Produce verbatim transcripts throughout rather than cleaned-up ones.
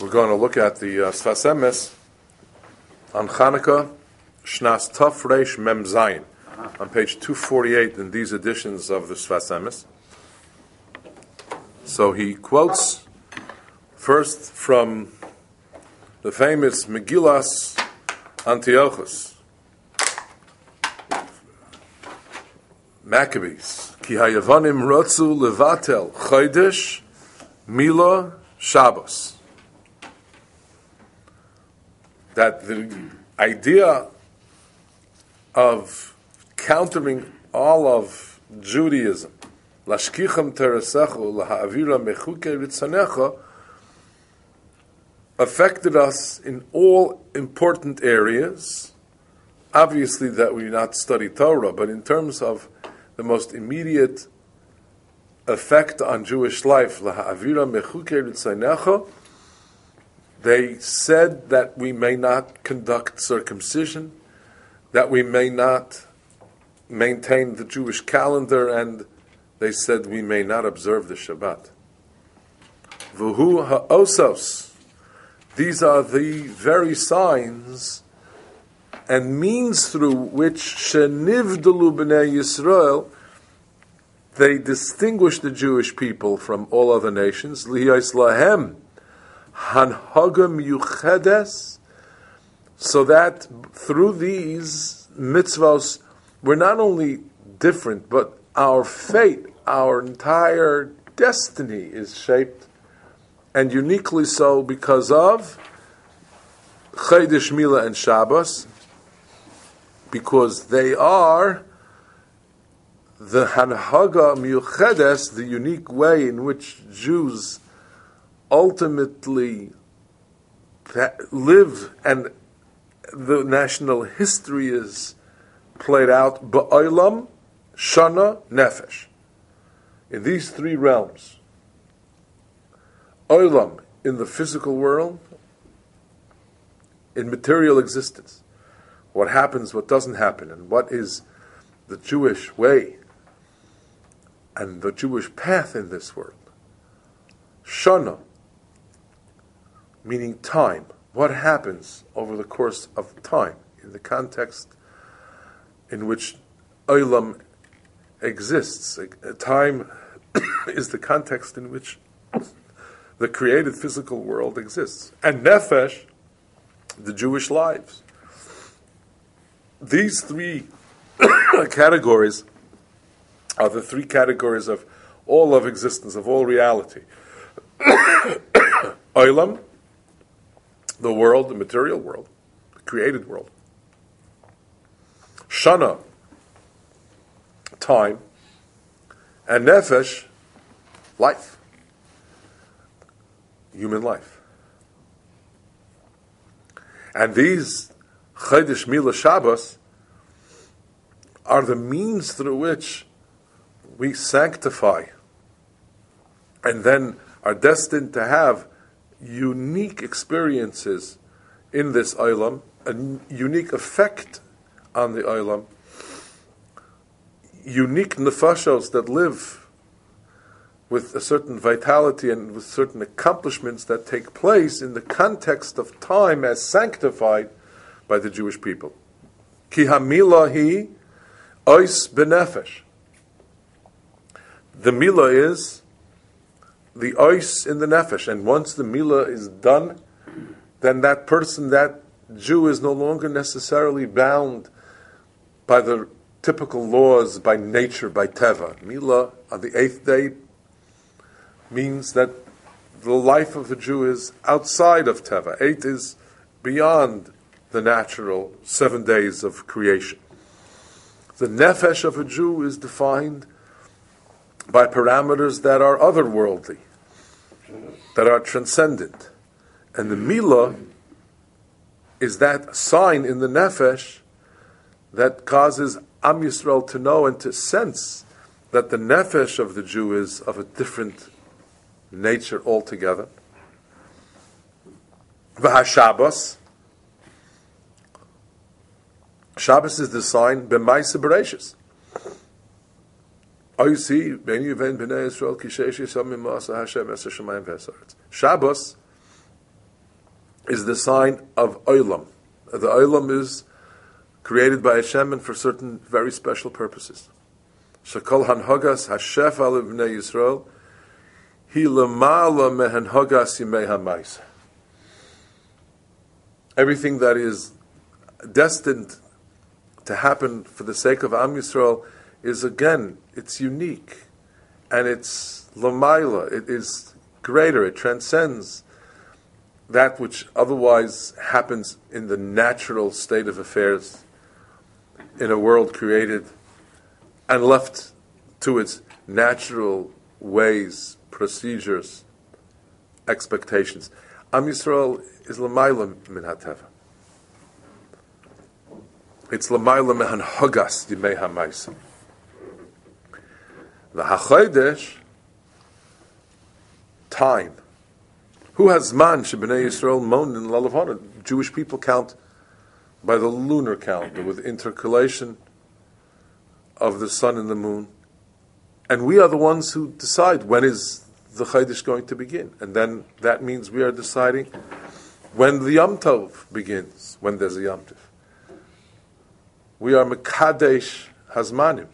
We're going to look at the uh, Sfas Emes on Chanukah, Shnas Taf Reish Mem Zayin, on page two forty-eight in these editions of the Sfas Emes. So he quotes first from the famous Megillas Antiochus, Maccabees, Ki hayavanim rotzu levatel chodesh mila Shabbos. That the idea of countering all of Judaism, lashkichem teresechu laha'avira mechuke ritzanecha, affected us in all important areas. Obviously that we not study Torah, but in terms of the most immediate effect on Jewish life, laha'avira mechuke ritzanecha, they said that we may not conduct circumcision, that we may not maintain the Jewish calendar, and they said we may not observe the Shabbat. Vuhu ha'osos. These are the very signs and means through which shenivdalu b'nei Yisrael, they distinguish the Jewish people from all other nations. Lihiyos lahem hanhaga miyuchedes, so that through these mitzvos we're not only different, but our fate, our entire destiny is shaped, and uniquely so because of Chodesh Mila and Shabbos, because they are the hanhaga miyuchedes, the unique way in which Jews ultimately live, and the national history is played out ba'olam, shana, nefesh. In these three realms, olam in the physical world, in material existence, what happens, what doesn't happen, and what is the Jewish way and the Jewish path in this world. Shana, meaning time. What happens over the course of time in the context in which Olam exists? Time is the context in which the created physical world exists. And Nefesh, the Jewish lives. These three categories are the three categories of all of existence, of all reality. Olam, the world, the material world, the created world. Shana, time. And Nefesh, life. Human life. And these Chodesh Mila Shabbos are the means through which we sanctify and then are destined to have unique experiences in this olam, a unique effect on the olam, unique nefashos that live with a certain vitality and with certain accomplishments that take place in the context of time as sanctified by the Jewish people. Ki hamila hi ois benefesh. The milah is the ois in the nefesh, and once the milah is done, then that person, that Jew, is no longer necessarily bound by the typical laws, by nature, by teva. Milah on the eighth day means that the life of the Jew is outside of teva. Eight is beyond the natural seven days of creation. The nefesh of a Jew is defined by parameters that are otherworldly, that are transcendent. And the milah is that sign in the nefesh that causes Am Yisrael to know and to sense that the nefesh of the Jew is of a different nature altogether. V'ha-Shabbos. Shabbos is the sign b'maisa bereishis. Oh, you see, Shabbos is the sign of Olam. The Olam is created by Hashem and for certain very special purposes. Shakol hanhogas hashef al bnei Yisrael hi lamala mehanhogas yimei hamayis. Everything that is destined to happen for the sake of Am Yisrael is, again, it's unique, and it's lamayla, it is greater, it transcends that which otherwise happens in the natural state of affairs in a world created and left to its natural ways, procedures, expectations. Am Yisrael is lamayla min hateva. It's lamayla mehan hogas yimei hamayis. The hachodesh, time. Who has man shebnei Yisrael mon in lalavana? Jewish people count by the lunar calendar with intercalation of the sun and the moon, and we are the ones who decide when is the chodesh going to begin, and then that means we are deciding when the Yom Tov begins, when there's a Yom Tov. We are mekadesh hazmanim.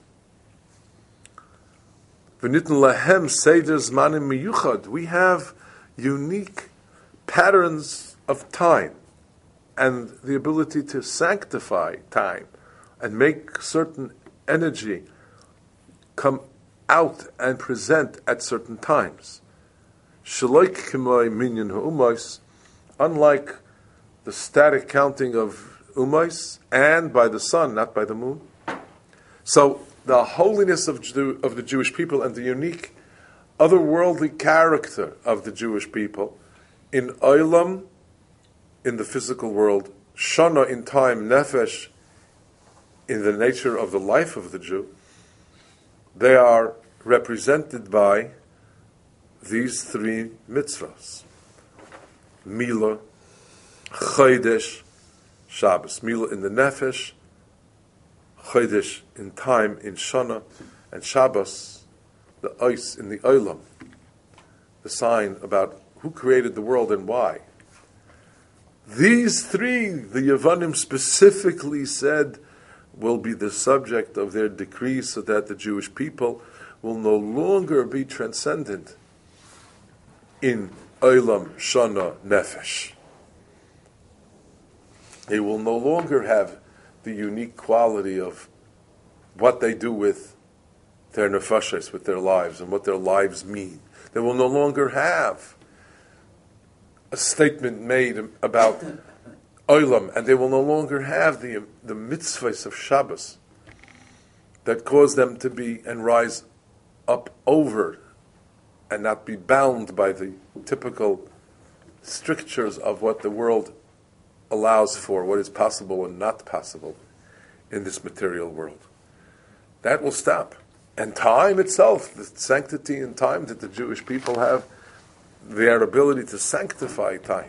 V'nitn lahem seder zmanim miyuchad. We have unique patterns of time and the ability to sanctify time and make certain energy come out and present at certain times. Shaloik kimoi minyan ha'umos, unlike the static counting of umos and by the sun, not by the moon. So the holiness of Jew, of the Jewish people and the unique otherworldly character of the Jewish people in Olam, in the physical world, Shana in time, Nefesh in the nature of the life of the Jew, they are represented by these three mitzvahs: Mila, Chodesh, Shabbos. Mila in the Nefesh, Chodesh in time, in Shana, and Shabbos, the Ois in the Olam, the sign about who created the world and why. These three, the Yevanim specifically said, will be the subject of their decree, so that the Jewish people will no longer be transcendent in Olam, Shana, Nefesh. They will no longer have the unique quality of what they do with their nefashos, with their lives, and what their lives mean. They will no longer have a statement made about Olam, and they will no longer have the the mitzvahs of Shabbos that cause them to be and rise up over and not be bound by the typical strictures of what the world allows for, what is possible and not possible in this material world. That will stop. And time itself, the sanctity and time that the Jewish people have, their ability to sanctify time.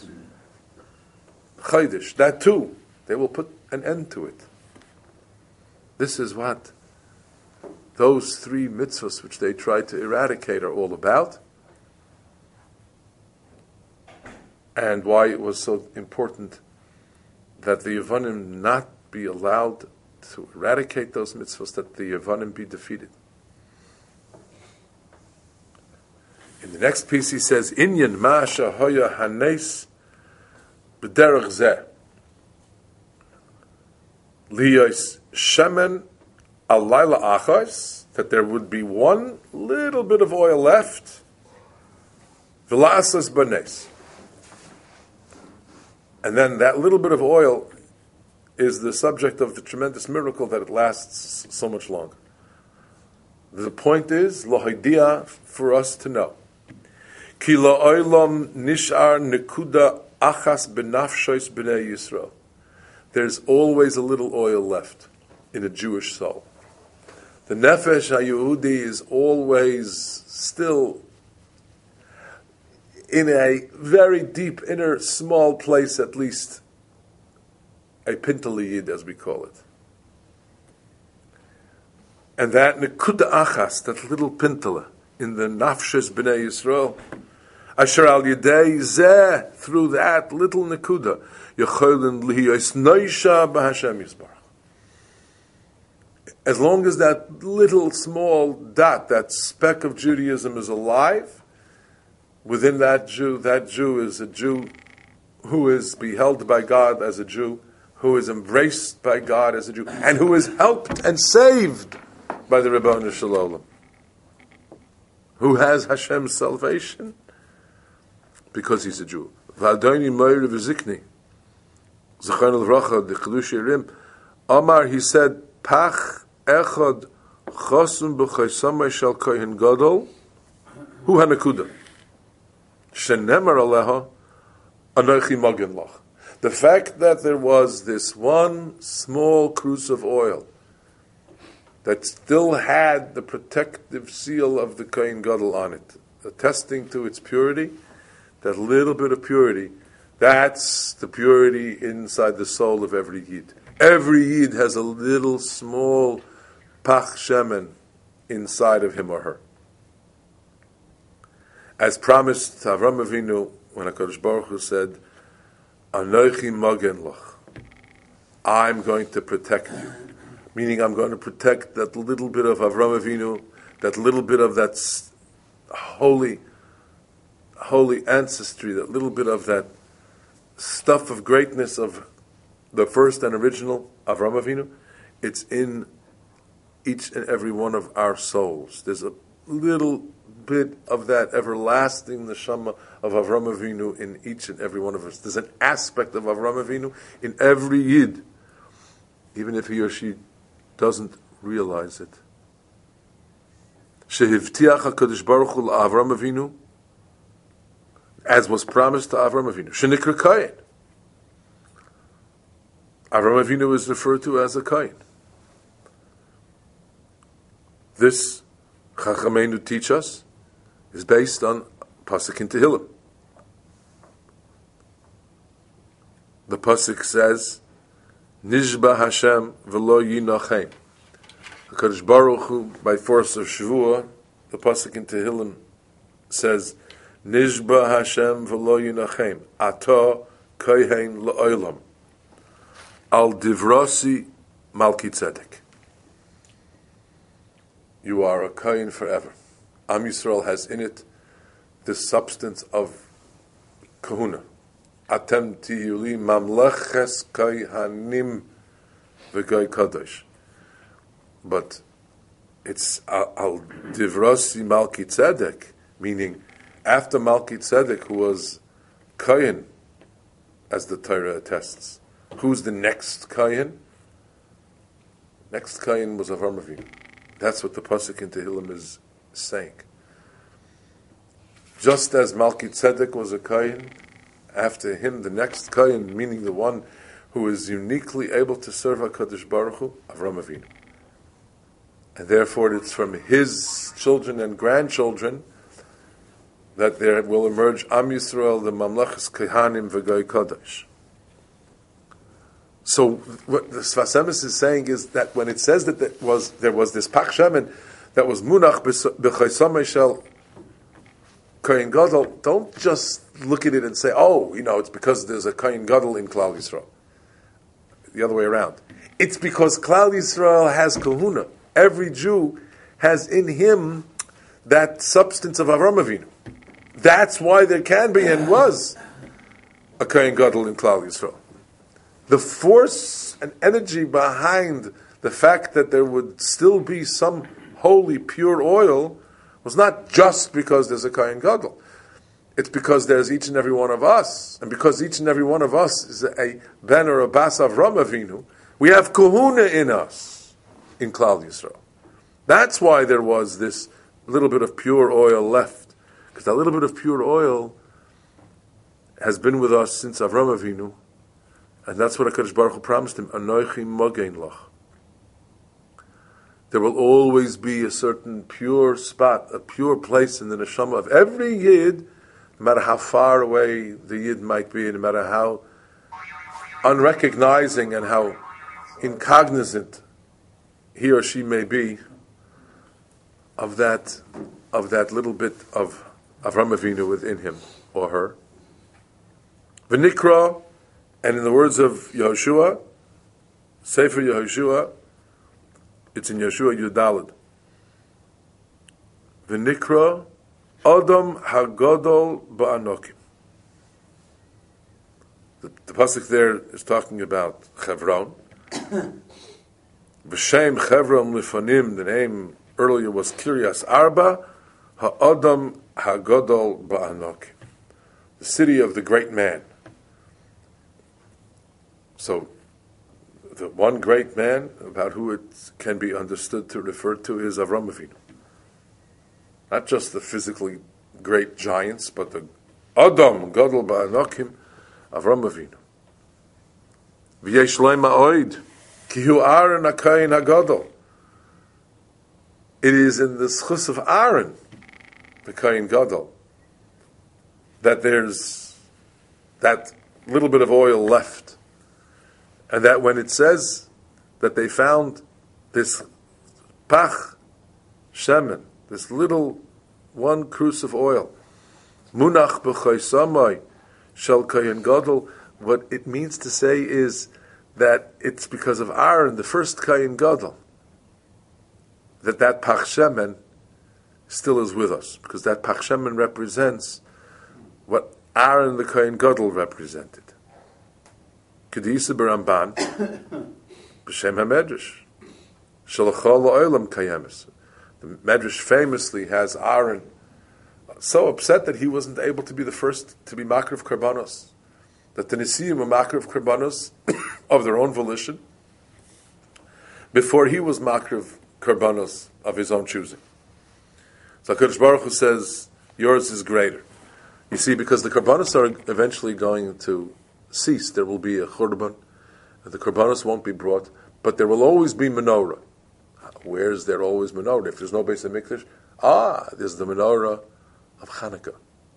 Chodesh, that too, they will put an end to it. This is what those three mitzvahs which they try to eradicate are all about, and why it was so important that the Yevanim not be allowed to eradicate those mitzvahs, that the Yevanim be defeated. In the next piece he says, Inyan ma'asha hoya hanes b'derech zeh liyos shemen alayla achos, that there would be one little bit of oil left, v'la'asas banes, and then that little bit of oil is the subject of the tremendous miracle that it lasts so much longer. The point is, lo haidia, for us to know. Ki lo olam nishar nekuda achas benafshois b'nei Yisrael. There's always a little oil left in a Jewish soul. The nefesh HaYehudi is always still in a very deep, inner, small place, at least, a pintele yid, as we call it. And that nekuda achas, that little pintele, in the nafshes b'nei Yisrael, Asher al yedei zeh, through that little nekuda, yecholin lihiyos noisha b'Hashem Yisbarach. As long as that little small dot, that speck of Judaism is alive, within that Jew, that Jew is a Jew who is beheld by God as a Jew, who is embraced by God as a Jew, and who is helped and saved by the Ribono Shel Olam, who has Hashem's salvation because he's a Jew. V'adoni Meir v'zikni, Zechon l'vracha, the Chedush Yerim, Amar, he said, Pach echad chosum b'chaysamay shel kohen gadol, hu hanakuda, shenemar aleha, anochi magen lach. The fact that there was this one small cruse of oil that still had the protective seal of the Kohen Gadol on it, attesting to its purity, that little bit of purity, that's the purity inside the soul of every Yid. Every Yid has a little small pach shemen inside of him or her. As promised to Avram Avinu, when HaKadosh Baruch Hu said, Anochi magen lach, I'm going to protect you. Meaning I'm going to protect that little bit of Avram Avinu, that little bit of that holy, holy ancestry, that little bit of that stuff of greatness of the first and original Avram Avinu. It's in each and every one of our souls. There's a little bit of that everlasting neshama of Avram Avinu in each and every one of us. There's an aspect of Avram Avinu in every Yid, even if he or she doesn't realize it. Shehivtiach HaKadosh Baruch Hu Avram Avinu, as was promised to Avram Avinu. Shenikra Kayin. Avram Avinu is referred to as a Kayin. This, Chachamenu teach us, is based on Pasuk in Tehillim. The Pasuk says, Nishba Hashem v'lo yinachem. HaKadosh Baruch Hu, by force of Shavua, the Pasuk in Tehillim says, Nishba Hashem v'lo yinachem, Ato kohen la'olam, al divrasi malki tzedek. You are a kohen forever. Am Yisrael has in it this substance of kahuna. Atem tiyuli mamleches kohanim v'goy kadosh. But it's al divrasi malki tzedek, meaning after Malki Tzedek, who was kohen, as the Torah attests. Who's the next kohen? Next kohen was Avram Avinu. That's what the Pasuk in Tehillim is saying. Just as Malki Tzedek was a kohen, after him the next kohen, meaning the one who is uniquely able to serve HaKadosh Baruch Hu, Avram Avinu. And therefore it's from his children and grandchildren that there will emerge Am Yisrael, the Mamlechas Kehanim v'Goy Kodesh. So what the Sfas Emes is saying is that when it says that there was there was this Pach Shemen that was Munach b'Chaysamei Shel Kohen Gadol, don't just look at it and say, oh, you know, it's because there's a Kohen Gadol in Klal Yisrael. The other way around. It's because Klal Yisrael has Kahuna. Every Jew has in him that substance of Avram Avinu. That's why there can be and was a Kohen Gadol in Klal Yisrael. The force and energy behind the fact that there would still be some holy, pure oil was not just because there's a Kohen Gadol. It's because there's each and every one of us, and because each and every one of us is a ben or a bas Avram Avinu, we have kahuna in us in Klal Yisrael. That's why there was this little bit of pure oil left, because that little bit of pure oil has been with us since Avram Avinu, and that's what HaKadosh Baruch Hu promised him, Anochi Mogein Lach. There will always be a certain pure spot, a pure place in the neshama of every Yid, no matter how far away the Yid might be, no matter how unrecognizing and how incognizant he or she may be of that of that little bit of Avram Avinu within him or her. V'nikra, and in the words of Yehoshua, Sefer Yehoshua, it's in Yeshua Yudalad. V'nikra Adam Hagadol Ba'anokim. The, the pasuk there is talking about Chevron. V'shem Chevron Lifanim, the name earlier was Kiryas Arba, Ha'adam Hagadol Ba'anokim, the city of the great man. So, the one great man about who it can be understood to refer to is Avram Avinu. Not just the physically great giants, but the Adam Gadol Ba'anokim, Avram Avinu. V'yesh leim ha'oid, ki hu Aaron ha'kayin ha'gadol. It is in the schus of Aaron, the Kayin Gadol, that there's that little bit of oil left. And that when it says that they found this pach shemen, this little one cruse of oil, munach b'chaysamai shel Kayin Gadol, what it means to say is that it's because of Aaron, the first Kayin Gadol, that that pach shemen still is with us, because that pach shemen represents what Aaron the Kayin Gadol represented. Kedisa b'Ramban b'Shem HaMedrash Shalachol La'olam Kayemis. The Medrash famously has Aaron so upset that he wasn't able to be the first to be Makar of Karbanos, that the Nisiyim were Makar of Karbanos of their own volition before he was Makar of Karbanos of his own choosing. So HaKadosh Baruch Hu says, yours is greater. You see, because the Karbanos are eventually going to cease, there will be a Churban, and the Karbanos won't be brought, but there will always be menorah. Where is there always menorah? If there's no Beis HaMikdash, ah, there's the menorah of Chanukah.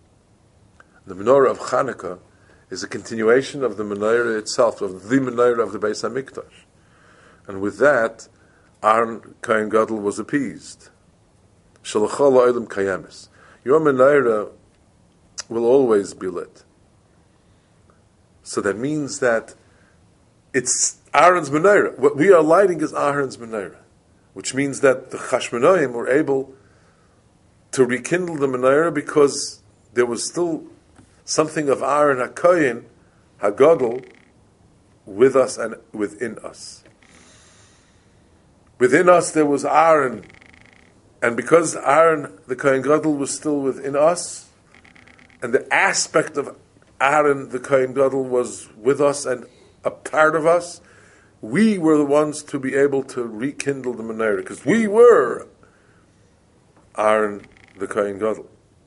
The menorah of Chanukah is a continuation of the menorah itself, of the menorah of the Beis HaMikdash. And with that, Aaron Kayin Gadol was appeased. Shalachol ha'olam kayemis. Your menorah will always be lit. So that means that it's Aaron's menorah. What we are lighting is Aaron's menorah, which means that the Chashmonaim were able to rekindle the menorah because there was still something of Aaron HaKoyin, HaGadol, with us and within us. Within us there was Aaron, and because Aaron, the Kohen Gadol, was still within us, and the aspect of Aaron, the Kohen Gadol, was with us and a part of us, we were the ones to be able to rekindle the menorah, because we were Aaron, the Kohen Gadol.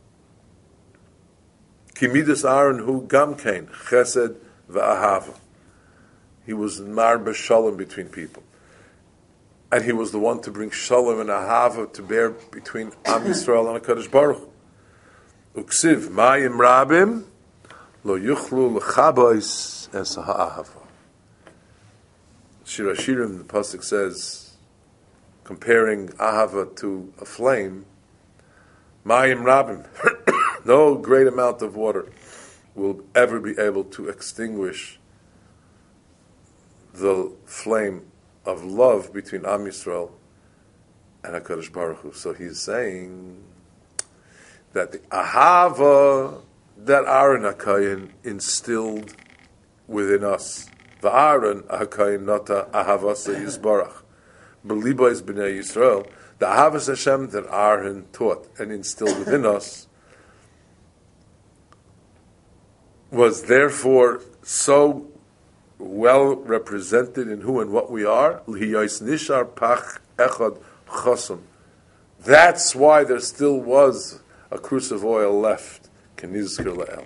Kimidas Aaron hu gamkein chesed va'ahava. He was marba shalom between people, and he was the one to bring shalom and ahava to bear between Am Yisrael and HaKadosh Baruch Hu. Uksiv mayim rabim lo yuchlu l'chabois es ha'ahava. Shir Hashirim, the pasuk says, comparing ahava to a flame, mayim rabim, no great amount of water will ever be able to extinguish the flame of love between Am Yisrael and HaKadosh Baruch Hu. So he's saying that the ahava that Aaron HaKayin instilled within us, the Aaron HaKayin nata ahavasa yisbarach, b'libois b'nei Yisrael, the ahavas Hashem that Aaron taught and instilled within us was therefore so well represented in who and what we are. That's why there still was a cruse of oil left. The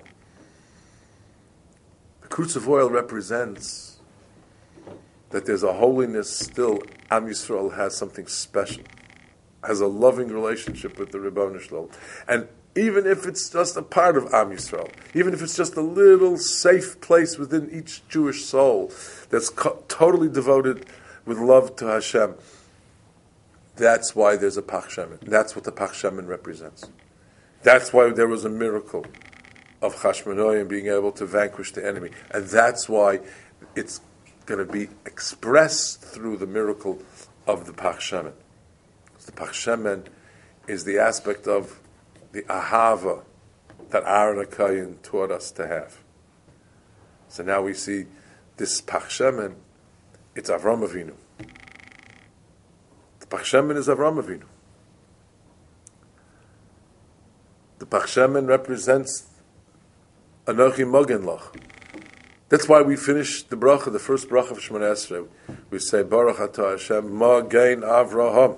cruse of oil represents that there's a holiness still. Am Yisrael has something special, has a loving relationship with the Ribono Shel Olam. And even if it's just a part of Am Yisrael, even if it's just a little safe place within each Jewish soul that's co- totally devoted with love to Hashem, that's why there's a Pach Shemen. That's what the Pach Shemen represents. That's why there was a miracle of Chashmonoim being able to vanquish the enemy. And that's why it's going to be expressed through the miracle of the Pach Shemen. The Pach Shemen is the aspect of the Ahava that Aaron HaKohen taught us to have. So now we see this Pach Shemen, it's Avram Avinu. The Pach Shemen is Avram Avinu. The Pach Shemen represents Anochi Mogen Lach. That's why we finish the bracha, the first bracha of Shemona Esrei. We say, Baruch Atah Hashem Mogen Avraham.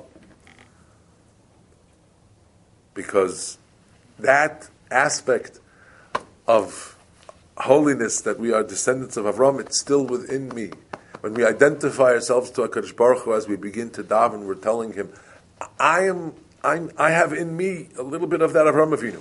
Because that aspect of holiness, that we are descendants of Avram, it's still within me. When we identify ourselves to HaKadosh Baruch Hu as we begin to daven, we're telling him, I am, I'm, I have in me a little bit of that Avram Avinu.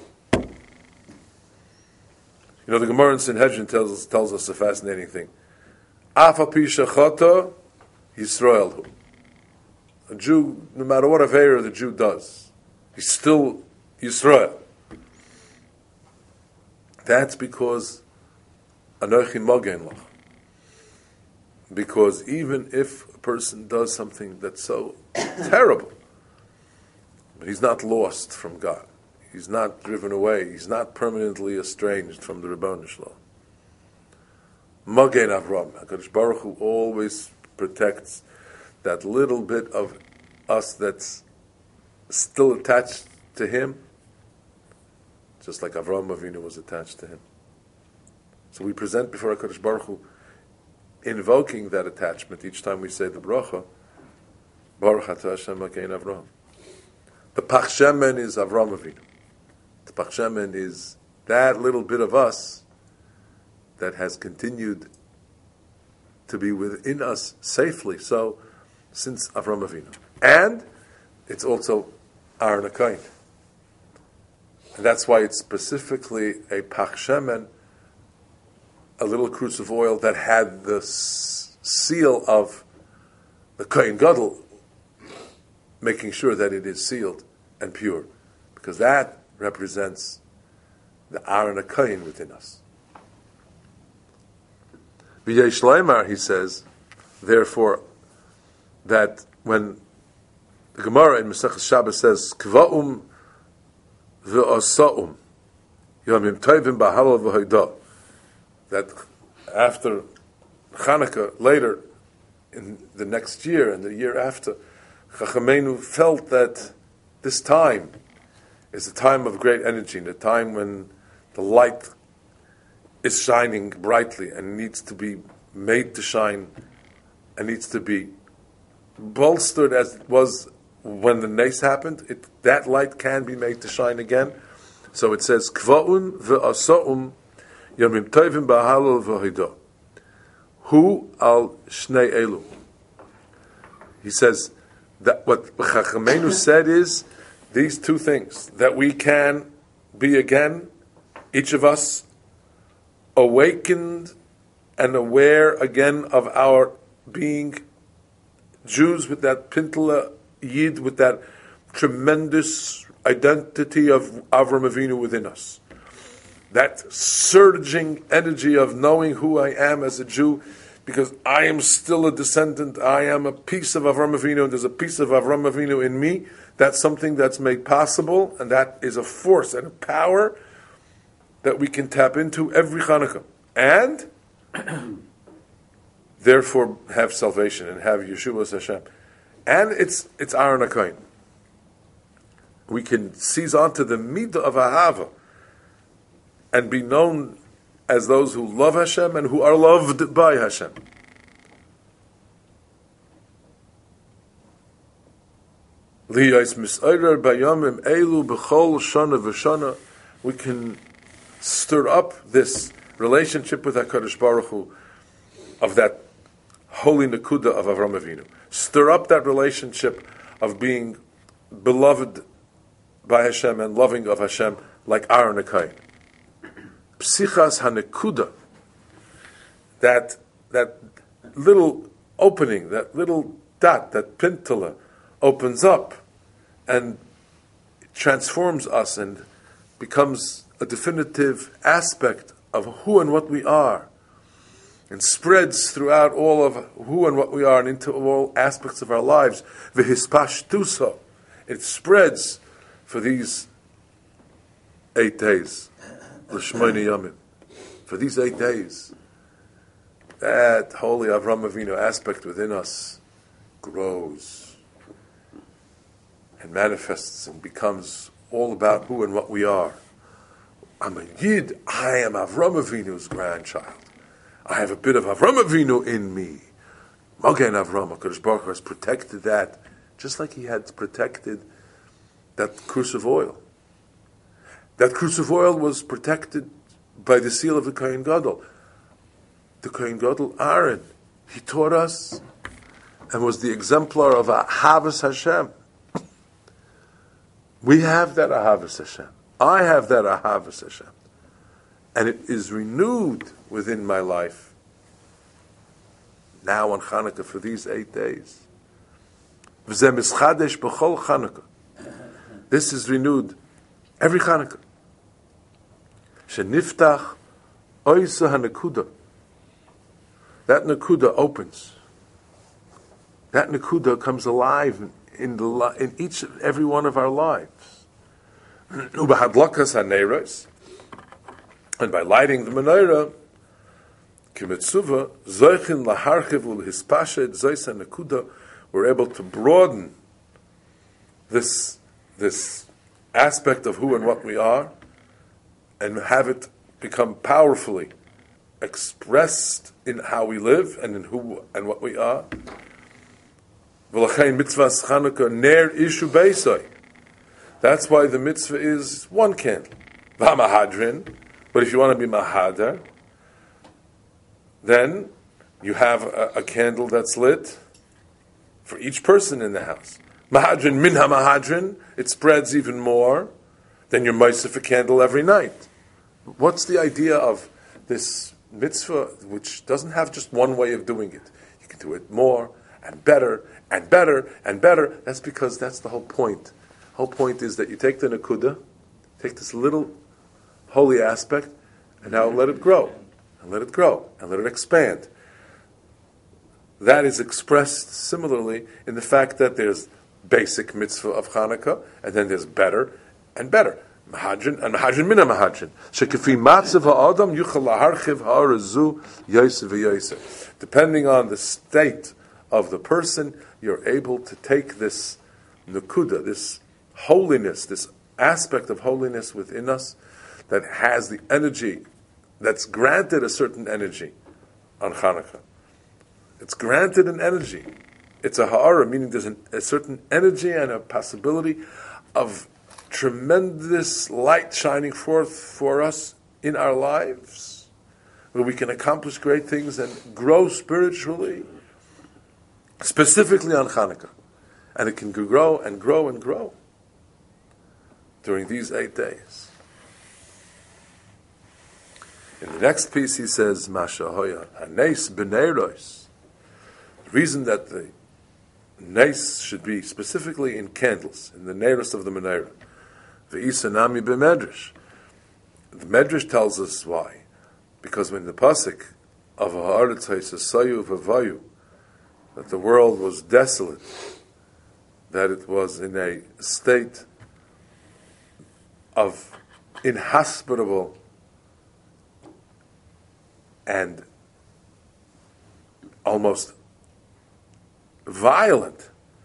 You know, the Gemara in Sanhedrin tells us, tells us a fascinating thing. Afa pisha chata Yisrael. A Jew, no matter what avera the Jew does, he's still Yisrael. That's because Anochi Mogen Lach. Because even if a person does something that's so terrible, but he's not lost from God. He's not driven away. He's not permanently estranged from the Rebbeinu Shalom. Mogen Avram. HaKadosh Baruch Hu always protects that little bit of us that's still attached to him, just like Avram Avinu was attached to him. So we present before HaKadosh Baruch Hu, invoking that attachment each time we say the bracha, Baruch Atah Hashem Mogen Avram. The Pach Shemen is Avram Avinu. The Pach Shemen is that little bit of us that has continued to be within us safely, so since Avram Avinu. And it's also Aaron HaKohen. And that's why it's specifically a Pach Shemen, a little cruse of oil that had the s- seal of the Kohen Gadol, making sure that it is sealed and pure, because that represents the Aaron HaKohen within us. V'yesh Leimar, he says, therefore, that when the Gemara in Maseches Shabbos says, Kva'um v'asa'um, Yomim Tovim b'halal v'hoidah, that after Chanukah, later, in the next year and the year after, Chachamenu felt that this time is a time of great energy, the time when the light is shining brightly and needs to be made to shine and needs to be bolstered as it was when the Nes happened. It, that light can be made to shine again. So it says, Kva'un v'asa'um Yomim Tovim b'halal v'hoidah. Hu al shnei elu. He says that what Chachamenu said is these two things, that we can be again, each of us, awakened and aware again of our being Jews with that Pintala Yid, with that tremendous identity of Avram Avinu within us. That surging energy of knowing who I am as a Jew, because I am still a descendant, I am a piece of Avram Avinu, and there's a piece of Avram Avinu in me. That's something that's made possible, and that is a force and a power that we can tap into every Chanukah. And therefore have salvation and have Yeshua Hashem. And it's it's Aaron HaKohen. We can seize onto the midah of Ahava and be known as those who love Hashem and who are loved by Hashem. We can stir up this relationship with HaKadosh Baruch Hu of that holy Nekuda of Avram Avinu. Stir up that relationship of being beloved by Hashem and loving of Hashem like Aaron HaKohen. Psichas HaNekuda, that that little opening, that little dot, that pintala opens up and transforms us and becomes a definitive aspect of who and what we are, and spreads throughout all of who and what we are and into all aspects of our lives. V'hispashtuso, it spreads for these eight days, l'shmoini yomim, for these eight days. That holy Avram Avinu aspect within us grows and manifests and becomes all about who and what we are. I'm a Yid, I am Avram Avinu's grandchild. I have a bit of Avram Avinu in me. Magen Avram, HaKadosh Baruch Hu has protected that, just like he had protected that cruse of oil. That cruse of oil was protected by the seal of the Kohen Gadol. The Kohen Gadol, Aaron, he taught us and was the exemplar of Ahavas Hashem. We have that Ahavas Hashem. I have that Ahavas Hashem. And it is renewed within my life now on Chanukah for these eight days. V'zeh mischadesh b'chol Chanukah. This is renewed every Chanukah. Sheniftach oisa hanekuda. That nekuda opens. That nekuda comes alive in the in each and every one of our lives. Ubahadlakas haneiros. And by lighting the menorah, kimitzuva zoichin laharchiv ulhispashet zoisa nekuda, we're able to broaden this this aspect of who and what we are, and have it become powerfully expressed in how we live and in who and what we are. V'lachein mitzvahs Chanukah ner ishu beisai. That's why the mitzvah is one candle. V'hamahadrin. But if you want to be mahadar, then you have a, a candle that's lit for each person in the house. Mahadrin min ha-mahadrin, it spreads even more than your Mosif a candle every night. What's the idea of this mitzvah, which doesn't have just one way of doing it? You can do it more and better and better and better. That's because that's the whole point. The whole point is that you take the nakuda, take this little holy aspect, and now let it grow, and let it grow, and let it expand. That is expressed similarly in the fact that there's basic mitzvah of Chanukah, and then there's better and better. Mahadrin and Mahadrin mina Mahadrin. Shekefi matzav ha'adam yuchal laharchiv ha'arazu yosef v'yosef. Depending on the state of the person, you're able to take this nakuda, this holiness, this aspect of holiness within us, that has the energy, that's granted a certain energy on Chanukah. It's granted an energy. It's a ha'ara, meaning there's an, a certain energy and a possibility of tremendous light shining forth for us in our lives, where we can accomplish great things and grow spiritually, specifically on Chanukah. And it can grow and grow and grow during these eight days. In the next piece, he says, "Mashahoya hanes b'neiros." The reason that the nes should be specifically in candles, in the neiros of the menorah, v'isanami b'medrash. The medrash tells us why, because when the pasuk of haaretz ha'isayu v'vayu, that the world was desolate, that it was in a state of inhospitable and almost violent,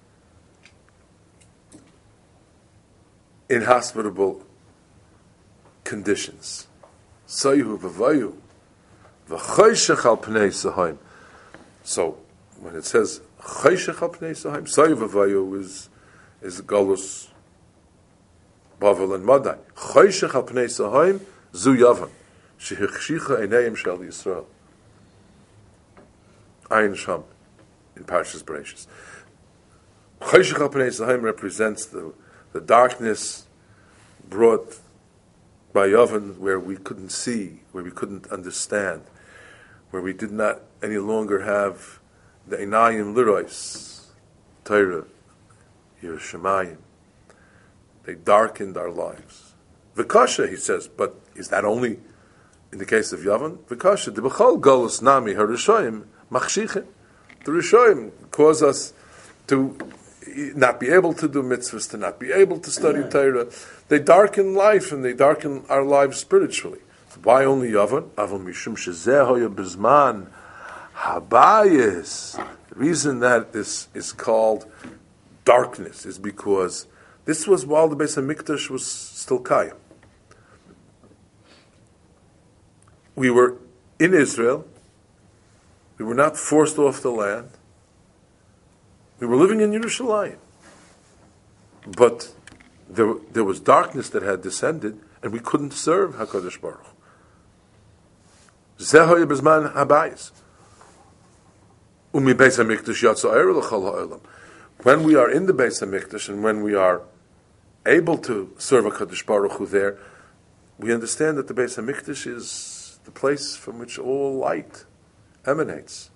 inhospitable conditions. Sayu v'vayu v'choshech al pnei sahaim. So when it says choshech al pnei sahaim, sayu v'vayu is is galus Bavel and Madai. Choshech al pnei sahaim zu yavam. Shehichshicha einayim shel Yisrael. Ayin Sham in Parshas Bereishis. Choshech al pnei sahaim represents the the darkness brought by Yavan, where we couldn't see, where we couldn't understand, where we did not any longer have the einayim lirois, Torah, Yerushalayim. They darkened our lives. V'kasha, he says, but is that only in the case of Yavan? V'kasha, the b'chol golus nami harishayim machshichin. The Rishoyim cause us to not be able to do mitzvahs, to not be able to study Torah. They darken life and they darken our lives spiritually. So why only Yavan? Aval mishum shezehoya bizman habayis. The reason that this is called darkness is because this was while the Beis HaMikdash was still Kayim. We were in Israel. We were not forced off the land. We were living in Yerushalayim. But there, there was darkness that had descended, and we couldn't serve HaKadosh Baruch Hu. Zehoya bezman habayis. Umi Beis HaMikdash yatsa eir l'chol ha'olam. When we are in the Beis HaMikdash, and when we are able to serve HaKadosh Baruch Hu there, we understand that the Beis HaMikdash is the place from which all light emanates.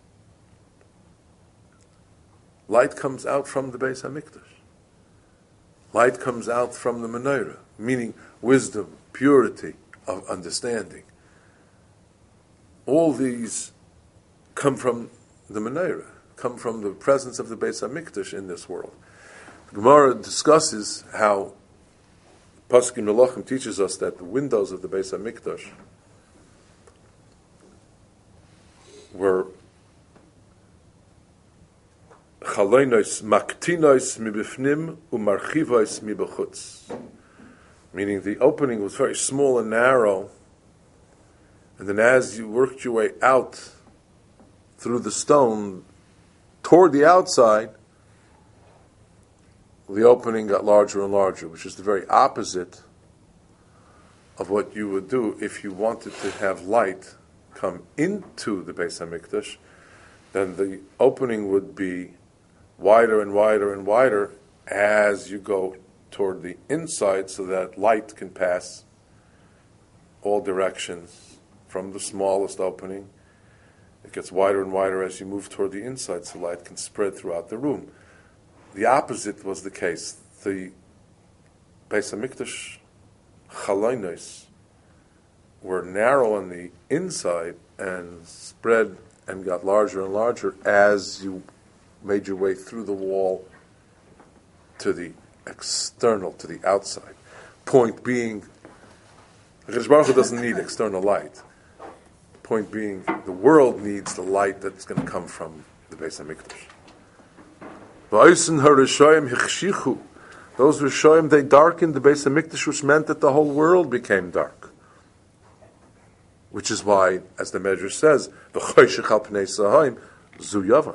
Light comes out from the Beis HaMikdash. Light comes out from the menorah, meaning wisdom, purity of understanding. All these come from the menorah, come from the presence of the Beis HaMikdash in this world. The Gemara discusses how Pasuk in Melachim teaches us that the windows of the Beis HaMikdash were chalonos maktinos mibifnim umarchivos mibachutz, meaning the opening was very small and narrow, and then as you worked your way out through the stone toward the outside, the opening got larger and larger, which is the very opposite of what you would do if you wanted to have light come into the Beis HaMikdash. Then the opening would be wider and wider and wider as you go toward the inside, so that light can pass all directions from the smallest opening. It gets wider and wider as you move toward the inside, so light can spread throughout the room. The opposite was the case. The Beis HaMikdash chalonos were narrow on the inside and spread and got larger and larger as you made your way through the wall to the external, to the outside. Point being, HaKadosh Baruch Hu doesn't need external light. Point being, the world needs the light that's going to come from the Beis HaMikdash. Those Rishoyim, they darkened the Beis HaMikdash, which meant that the whole world became dark. Which is why, as the Medrash says, "V'choshech al pnei sahaim zu yavan."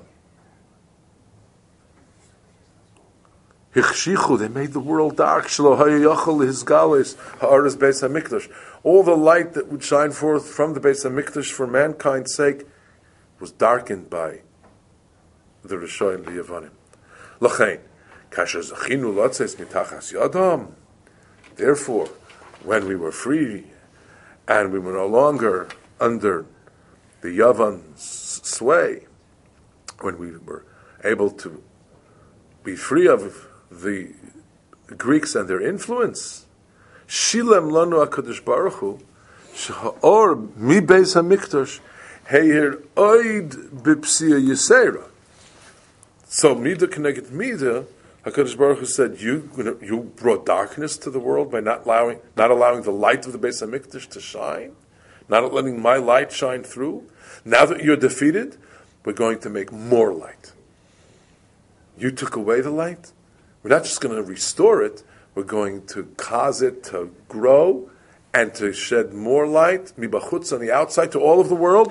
Hichshichu, they made the world dark. Shelo hayachol hizgalos ha'aras Beis HaMikdash. All the light that would shine forth from the Beis HaMikdash for mankind's sake was darkened by the Rishoyim, the Yavanim. L'chein, kasher zachinu lotzes mitachas yadam. Therefore, when we were free and we were no longer under the Yavan's sway, when we were able to be free of the Greeks and their influence, Shilem lanu HaKadosh Baruch Hu she'or mi Beis HaMikdash heir oid b'psiya yisera. So Mida connected Mida, HaKadosh Baruch Hu said, you you brought darkness to the world by not allowing not allowing the light of the Beis HaMikdash to shine, not letting my light shine through. Now that you're defeated, we're going to make more light. You took away the light. We're not just going to restore it, we're going to cause it to grow and to shed more light, mibachutz, on the outside, to all of the world.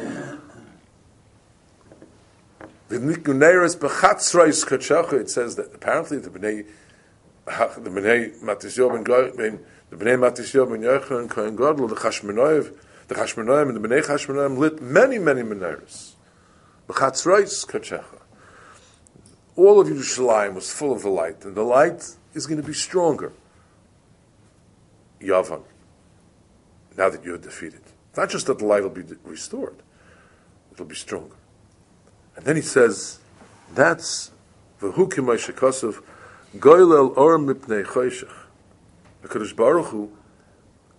It says that apparently the Bnei the Bnei Matisyahu ben the Bnei Matisyahu ben Yochanan Kohen Gadol, the Chashmonaim, the Chashmonaim and the Bnei Chashmonaim lit many, many menorahs. B'chatzrais kachecha. All of Yerushalayim was full of the light, and the light is going to be stronger. Yavan. Now that you're defeated, not just that the light will be restored, it will be stronger. And then he says, that's v'hu k'may shekosov goylel or mipnei choshech. HaKadosh Baruch Hu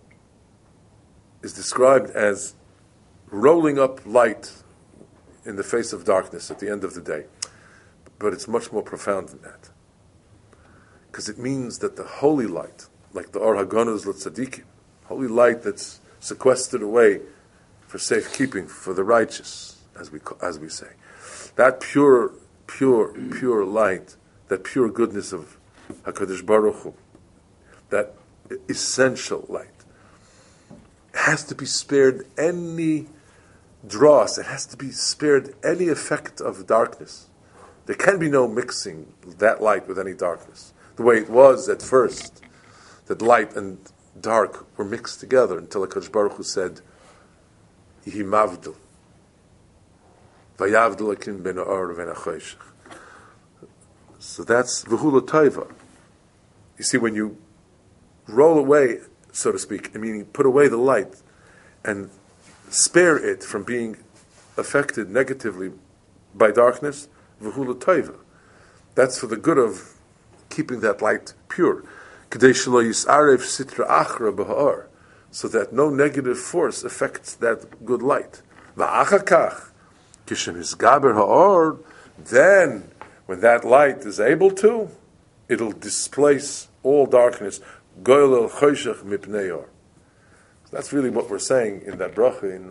is described as rolling up light in the face of darkness at the end of the day. But it's much more profound than that. Because it means that the holy light, like the Or HaGanuz L'Tzadikim, holy light that's sequestered away for safekeeping for the righteous, as we as we say, that pure, pure, pure light, that pure goodness of HaKadosh Baruch Hu, that essential light, has to be spared any dross. It has to be spared any effect of darkness. There can be no mixing that light with any darkness. The way it was at first, that light and dark were mixed together until HaKadosh Baruch Hu said, Yihi mavdil, vayavdil akin ben ha'or v'en ha'choshech. So that's v'hu l'toiva. You see, when you roll away, so to speak, I mean, put away the light and spare it from being affected negatively by darkness, v'hu l'toiva. That's for the good of keeping that light pure. K'dei shelo yisarev sitra achra b'ha'or, so that no negative force affects that good light. V'achakach, kishen isgaber ha'or, then, when that light is able to, it'll displace all darkness. Goyel el choshech mipnei or. That's really what we're saying in that bracha in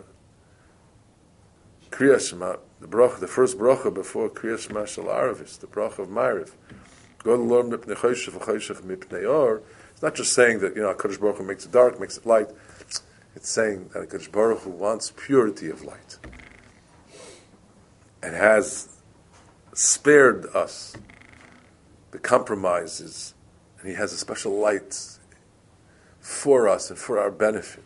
Kriyas Shema, the bracha, the first bracha before Kriyas Shema Shel Aravis, the bracha of Ma'ariv. Goyel el mipnei choshech v'choshech mipnei or. It's not just saying that, you know, HaKadosh Baruch Hu makes it dark, makes it light. It's saying that HaKadosh Baruch Hu wants purity of light and has spared us the compromises, and He has a special light for us and for our benefit.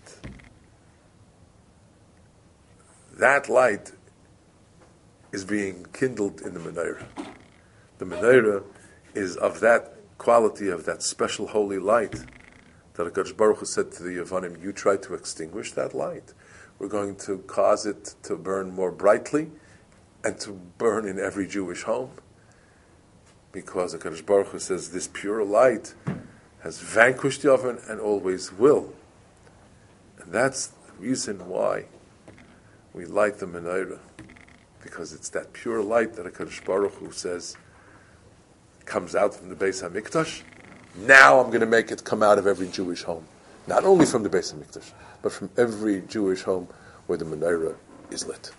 That light is being kindled in the menorah. The menorah is of that quality, of that special holy light that HaKadosh Baruch Hu said to the Yevanim, you try to extinguish that light, we're going to cause it to burn more brightly and to burn in every Jewish home. Because HaKadosh Baruch Hu says this pure light has vanquished the oven and always will. And that's the reason why we light the menorah. Because it's that pure light that HaKadosh Baruch Hu says comes out from the Beis HaMikdash. Now I'm going to make it come out of every Jewish home. Not only from the Beis HaMikdash, but from every Jewish home where the menorah is lit.